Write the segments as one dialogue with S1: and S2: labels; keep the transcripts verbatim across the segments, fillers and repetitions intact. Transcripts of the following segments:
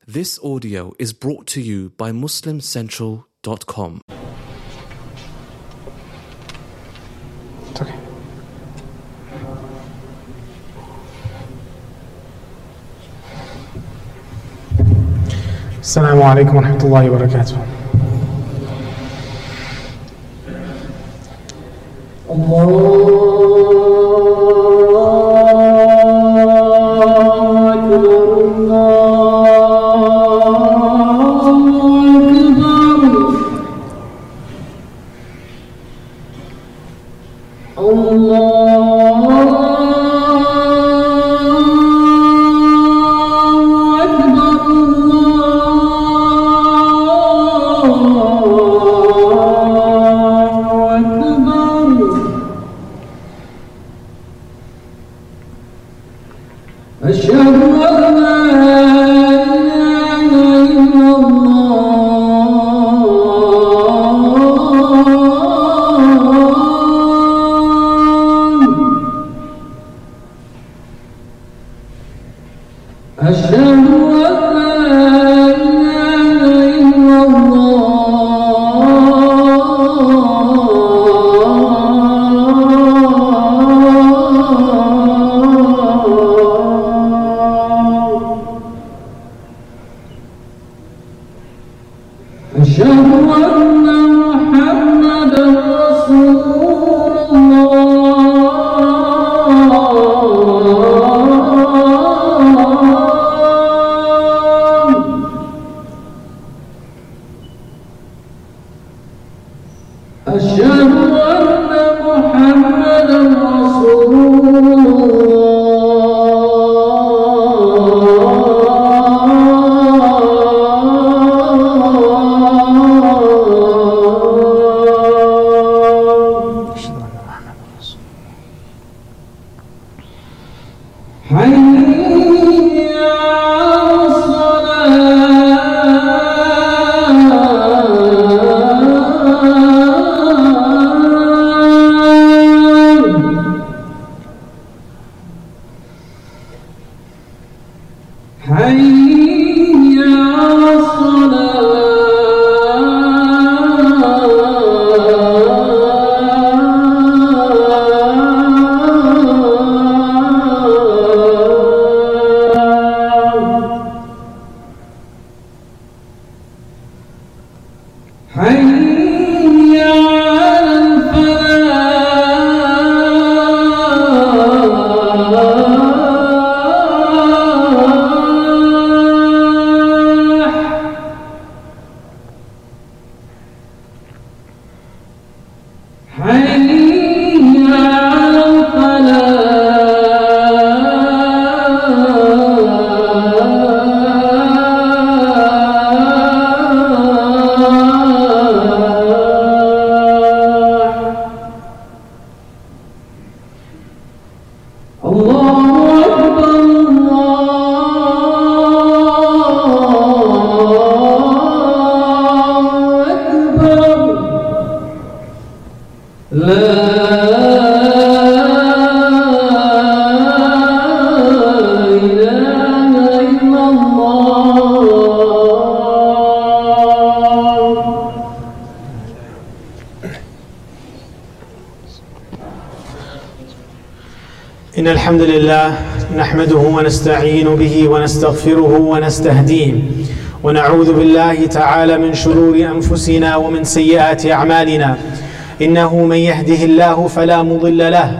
S1: This audio is brought to you by muslim central dot com.
S2: It's okay. السلام عليكم ورحمة الله وبركاته. إن الحمد لله نحمده ونستعين به ونستغفره ونستهديه ونعوذ بالله تعالى من شرور أنفسنا ومن سيئات أعمالنا. إنه من يهده الله فلا مضل له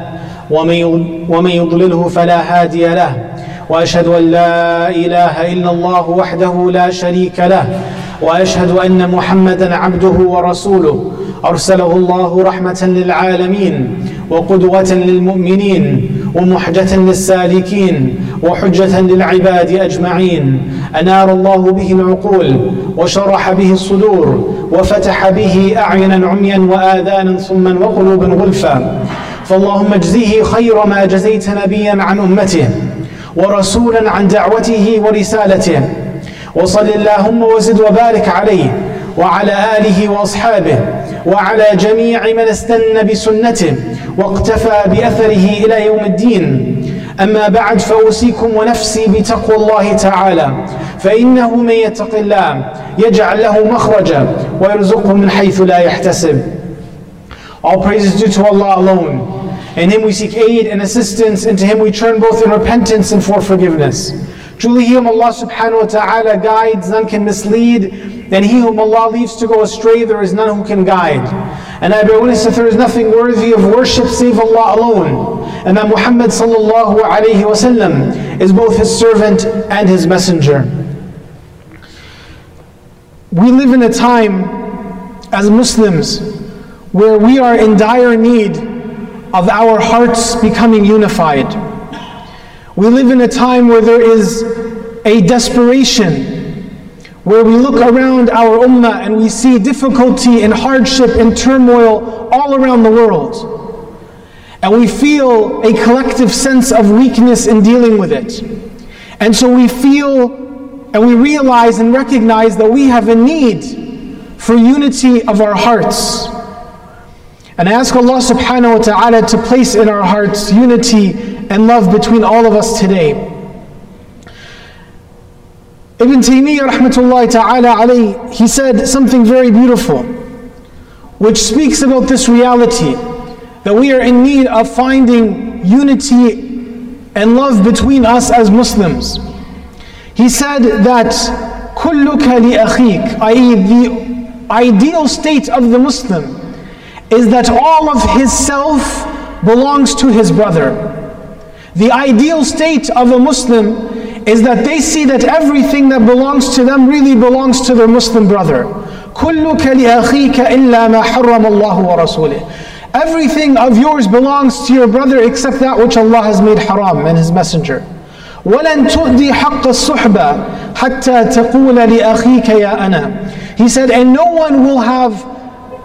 S2: ومن يضلله فلا هادي له، وأشهد أن لا إله إلا الله وحده لا شريك له، وأشهد أن محمدا عبده ورسوله أرسله الله رحمة للعالمين وقدوة للمؤمنين ومحجة للسالكين وحجة للعباد أجمعين. أنار الله به العقول وشرح به الصدور وفتح به أعينا عميا وآذانا صما وقلوبا غلفا، فاللهم اجزيه خير ما جزيت نبيا عن أمته ورسولا عن دعوته ورسالته، وصل اللهم وزد وبارك عليه وعلى آله وأصحابه وعلى جميع من استنى بسنته واقتفى بأثره إلى يوم الدين. أما بعد فأوصيكم ونفسي بتقوى الله تعالى فإنه من يتق الله يجعل له مخرجا ويرزقه من حيث لا يحتسب. All praise is due to Allah alone. In Him we seek aid and assistance, and to Him we turn both in repentance and for forgiveness. Truly He whom Allah subhanahu wa ta'ala guides, none can mislead, and He whom Allah leaves to go astray, there is none who can guide. And I bear witness that there is nothing worthy of worship save Allah alone, and that Muhammad sallallahu alayhi wa sallam is both His servant and His messenger. We live in a time as Muslims where we are in dire need of our hearts becoming unified. We live in a time where there is a desperation, where we look around our ummah and we see difficulty and hardship and turmoil all around the world. And we feel a collective sense of weakness in dealing with it. And so we feel and we realize and recognize that we have a need for unity of our hearts. And I ask Allah subhanahu wa ta'ala to place in our hearts unity and love between all of us today. Ibn Taymiyyah rahmatullahi ta'ala alayhi, he said something very beautiful, which speaks about this reality, that we are in need of finding unity and love between us as Muslims. He said that كُلُّكَ لِأَخِيكَ, that is the ideal state of the Muslim is that all of his self belongs to his brother. The ideal state of a Muslim is that they see that everything that belongs to them really belongs to their Muslim brother. كُلُّكَ لِأَخِيكَ إِلَّا مَا حَرَّمَ اللَّهُ وَرَسُولِهِ. Everything of yours belongs to your brother except that which Allah has made haram and His Messenger. وَلَن تُؤْدِي حَقَّ الصُّحْبَةِ حَتَّى تَقُولَ لِأَخِيكَ يَا أَنَا. He said, and no one will have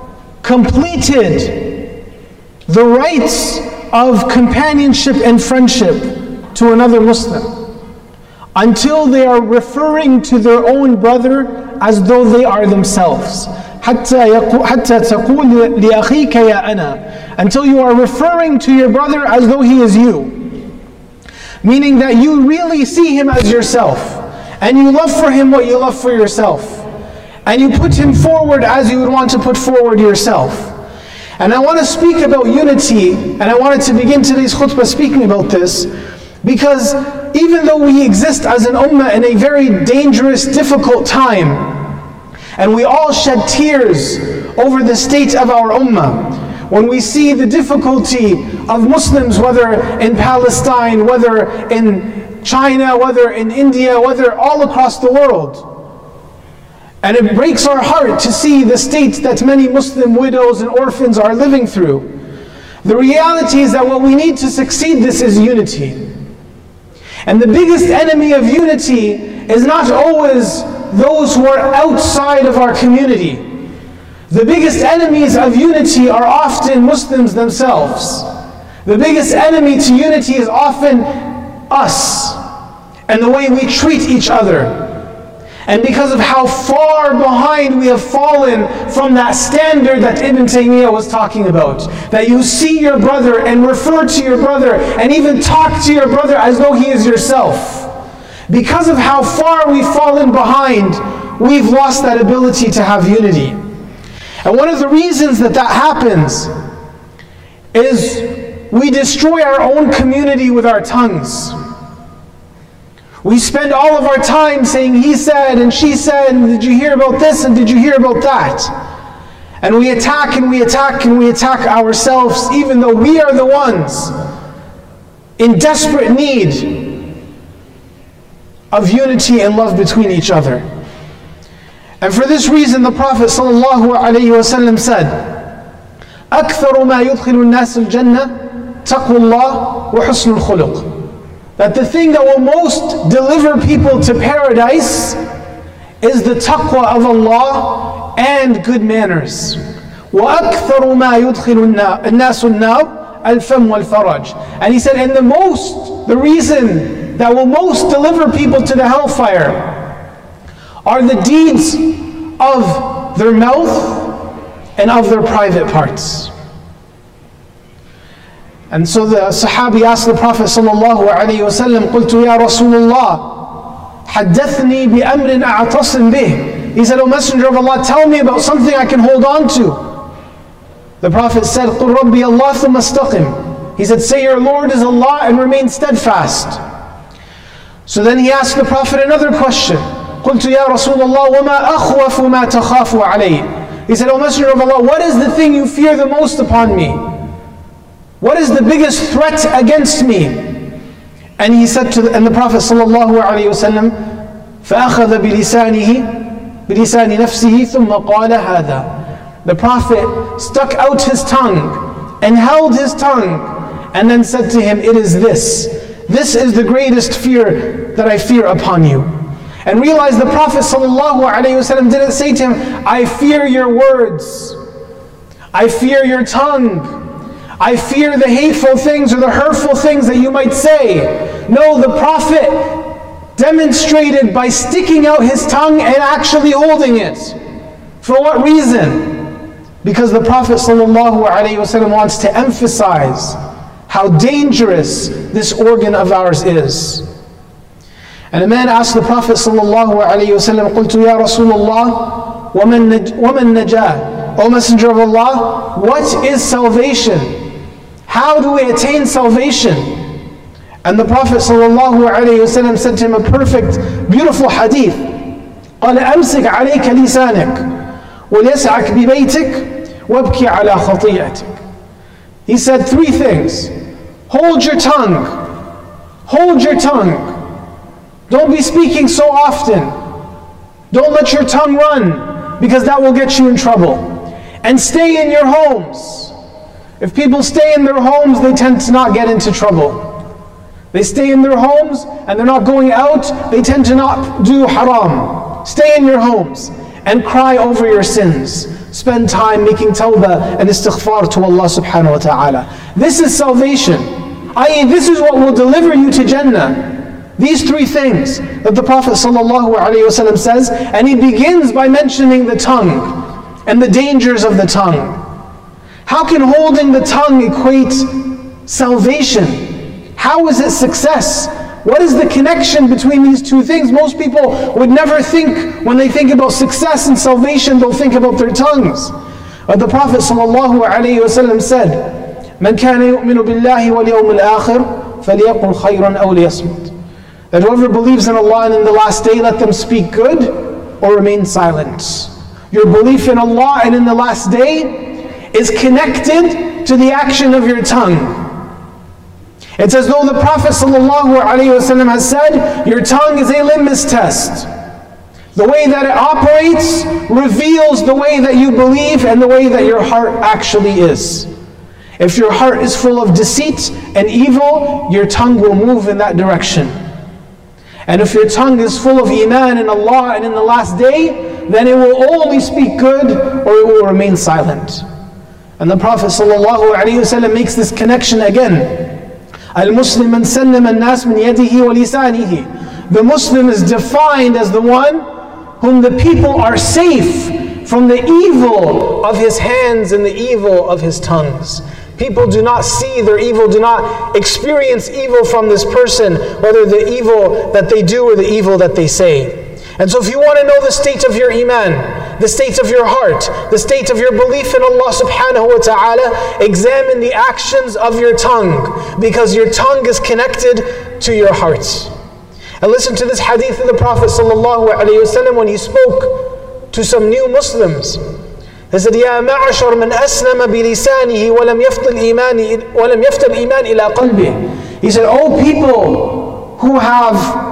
S2: completed the rights of companionship and friendship to another Muslim until they are referring to their own brother as though they are themselves. حَتَّى تَقُولَ لِأَخِيكَ يَا أَنَا. Until you are referring to your brother as though he is you. Meaning that you really see him as yourself, and you love for him what you love for yourself, and you put him forward as you would want to put forward yourself. And I want to speak about unity, and I wanted to begin today's khutbah speaking about this, because even though we exist as an ummah in a very dangerous, difficult time, and we all shed tears over the state of our ummah, when we see the difficulty of Muslims, whether in Palestine, whether in China, whether in India, whether all across the world. And it breaks our heart to see the state that many Muslim widows and orphans are living through. The reality is that what we need to succeed this is unity. And the biggest enemy of unity is not always those who are outside of our community. The biggest enemies of unity are often Muslims themselves. The biggest enemy to unity is often us and the way we treat each other. And because of how far behind we have fallen from that standard that Ibn Taymiyyah was talking about, that you see your brother and refer to your brother and even talk to your brother as though he is yourself. Because of how far we've fallen behind, we've lost that ability to have unity. And one of the reasons that that happens is we destroy our own community with our tongues. We spend all of our time saying he said and she said, and did you hear about this and did you hear about that? And we attack and we attack and we attack ourselves, even though we are the ones in desperate need of unity and love between each other. And for this reason the Prophet ﷺ said, أَكْثَرُ مَا يُدْخِلُ النَّاسِ الْجَنَّةِ تَقْوَى اللَّهِ وَحُسْنُ الْخُلُقِ. That the thing that will most deliver people to paradise is the taqwa of Allah and good manners. وَأَكْثَرُ مَا يُدْخِلُ النَّاسُ النَّارِ الْفَمُ وَالْفَرَجِ. And he said, and the most, the reason that will most deliver people to the hellfire are the deeds of their mouth and of their private parts. And so the Sahabi asked the Prophet sallallahu alayhi wa sallam, قلت يا رسول الله حدثني بأمر أعتصم به. He said, O Messenger of Allah, tell me about something I can hold on to. The Prophet said, قل ربي الله ثم استقم. He said, say your Lord is Allah and remain steadfast. So then he asked the Prophet another question. قلت يا رسول الله وما أخوف ما تخاف علي. He said, O Messenger of Allah, what is the thing you fear the most upon me? What is the biggest threat against me? And he said to the, and the Prophet sallallahu alayhi wa sallam, فأخذ بلسانه بلسان نفسه ثم قال هذا. The Prophet stuck out his tongue and held his tongue and then said to him, it is this. This is the greatest fear that I fear upon you. And realize the Prophet sallallahu alayhi wa sallam didn't say to him, I fear your words. I fear your tongue. I fear the hateful things or the hurtful things that you might say. No, the Prophet demonstrated by sticking out his tongue and actually holding it. For what reason? Because the Prophet ﷺ wants to emphasize how dangerous this organ of ours is. And a man asked the Prophet ﷺ, قلت يا رسول الله ومن نجاة. O Messenger of Allah, what is salvation? How do we attain salvation? And the Prophet ﷺ said to him a perfect, beautiful hadith. قال أمسك عليك لسانك وليسعك ببيتك وابكي على خطيئتك. He said three things. Hold your tongue. Hold your tongue. Don't be speaking so often. Don't let your tongue run, because that will get you in trouble. And stay in your homes. If people stay in their homes, they tend to not get into trouble. They stay in their homes and they're not going out, they tend to not do haram. Stay in your homes and cry over your sins. Spend time making tawbah and istighfar to Allah subhanahu wa ta'ala. This is salvation. that is, this is what will deliver you to Jannah. These three things that the Prophet sallallahu alaihi wasallam says, and he begins by mentioning the tongue and the dangers of the tongue. How can holding the tongue equate salvation? How is it success? What is the connection between these two things? Most people would never think, when they think about success and salvation, they'll think about their tongues. But the Prophet ﷺ said, مَنْ كَانَ يُؤْمِنُ بِاللَّهِ وَالْيَوْمِ الْآخِرِ فَلْيَقُلْ خَيْرًا أَوْ لِيَصْمُتْ. That whoever believes in Allah and in the last day, let them speak good or remain silent. Your belief in Allah and in the last day is connected to the action of your tongue. It's as though the Prophet ﷺ has said, your tongue is a litmus test. The way that it operates reveals the way that you believe and the way that your heart actually is. If your heart is full of deceit and evil, your tongue will move in that direction. And if your tongue is full of iman in Allah and in the last day, then it will only speak good or it will remain silent. And the Prophet ﷺ makes this connection again. Al-Muslim man sallam al-nas min yadihi wa lisanihi. The Muslim is defined as the one whom the people are safe from the evil of his hands and the evil of his tongues. People do not see their evil, do not experience evil from this person, whether the evil that they do or the evil that they say. And so if you want to know the state of your iman, the state of your heart, the state of your belief in Allah subhanahu wa ta'ala, examine the actions of your tongue, because your tongue is connected to your heart. And listen to this hadith of the Prophet sallallahu alaihi wasallam when he spoke to some new Muslims. He said, يا معشر من أسلم بلسانه ولم يفض الإيمان ولم يفض الإيمان إلى قلبه. He said, oh people who have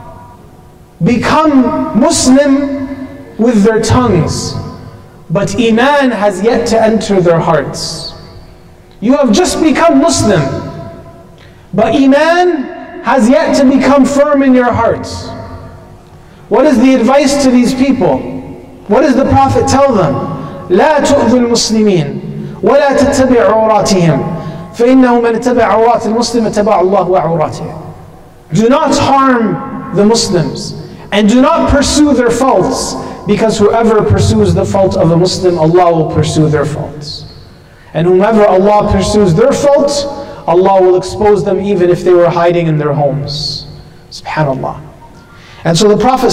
S2: become Muslim with their tongues, but Iman has yet to enter their hearts. You have just become Muslim, but Iman has yet to become firm in your hearts. What is the advice to these people? What does the Prophet tell them? لا تؤذوا المسلمين ولا تتبع عوراتهم فإنه من اتبع عورات المسلم اتبع الله وعوراته. Do not harm the Muslims and do not pursue their faults, because whoever pursues the fault of a Muslim, Allah will pursue their faults. And whomever Allah pursues their faults, Allah will expose them even if they were hiding in their homes. Subhanallah. And so the Prophet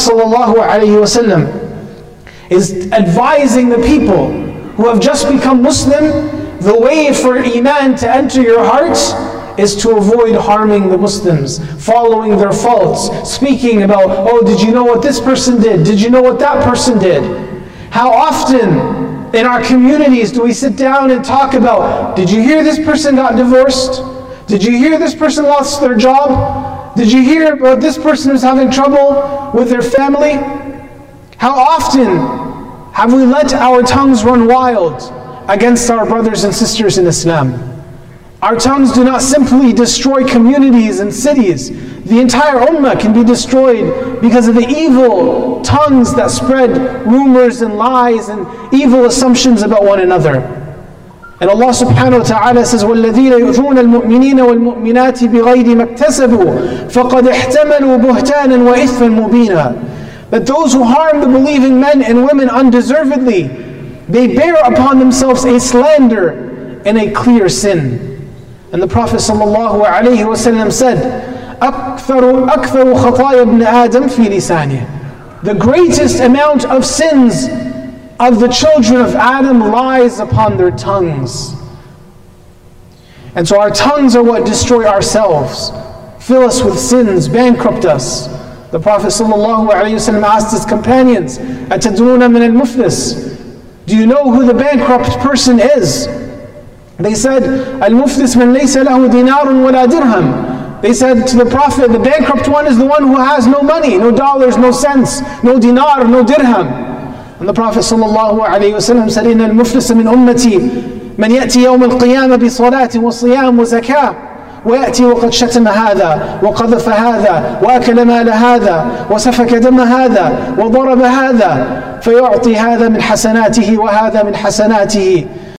S2: ﷺ is advising the people who have just become Muslim, the way for Iman to enter your heart is to avoid harming the Muslims, following their faults, speaking about, oh, did you know what this person did? Did you know what that person did? How often in our communities do we sit down and talk about, did you hear this person got divorced? Did you hear this person lost their job? Did you hear about this person who's having trouble with their family? How often have we let our tongues run wild against our brothers and sisters in Islam? Our tongues do not simply destroy communities and cities. The entire ummah can be destroyed because of the evil tongues that spread rumors and lies and evil assumptions about one another. And Allah subhanahu wa ta'ala says, وَالَّذِينَ يُؤْذُونَ الْمُؤْمِنِينَ وَالْمُؤْمِنَاتِ بِغَيْرِ مَا اكْتَسَبُوا فَقَدْ احْتَمَلُوا بُهْتَانًا وَإِثْمًا مُبِينًا. That those who harm the believing men and women undeservedly, they bear upon themselves a slander and a clear sin. And the Prophet ﷺ said, أَكْثَرُ أَكْثَرُ خَطَايَا ابْنِ آدَمْ فِي لِسَانِهِ. The greatest amount of sins of the children of Adam lies upon their tongues. And so our tongues are what destroy ourselves, fill us with sins, bankrupt us. The Prophet ﷺ asked his companions, أَتَدْرُونَ مِنَ الْمُفْلِسِ? Do you know who the bankrupt person is? They said, Al-Muflis man laysa lahu dinarun wala dirham. They said to the Prophet, the bankrupt one is the one who has no money, no dollars, no cents, no dinar, no dirham. And the Prophet ﷺ said, Inna al-muflis min ummati man ya'ti yawm al-qiyamah bi salatin wa siyam wa zakah. ويأتي وقد شتم هذا وقذف هذا وأكل مال هذا وسفك دم هذا وضرب هذا فيعطي هذا من حسناته وهذا من حسناته